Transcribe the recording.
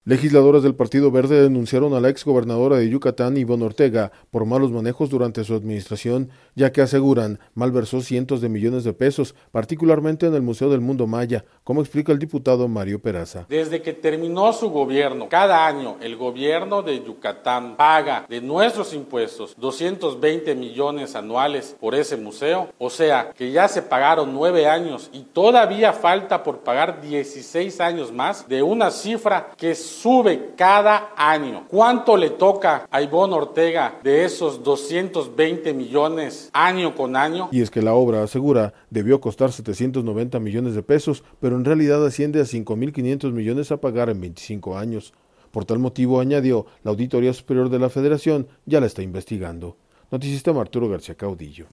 Legisladores del Partido Verde denunciaron a la exgobernadora de Yucatán, Ivonne Ortega, por malos manejos durante su administración, ya que aseguran malversó cientos de millones de pesos, particularmente en el Museo del Mundo Maya, como explica el diputado Mario Peraza. Desde que terminó su gobierno, cada año el gobierno de Yucatán paga de nuestros impuestos 220 millones anuales por ese museo, o sea que ya se pagaron 9 años y todavía falta por pagar 16 años más de una cifra que sube cada año. ¿Cuánto le toca a Ivonne Ortega de esos 220 millones año con año? Y es que la obra, asegura, debió costar 790 millones de pesos, pero en realidad asciende a 5.500 millones a pagar en 25 años. Por tal motivo, añadió, la Auditoría Superior de la Federación ya la está investigando. Noticista Arturo García Caudillo.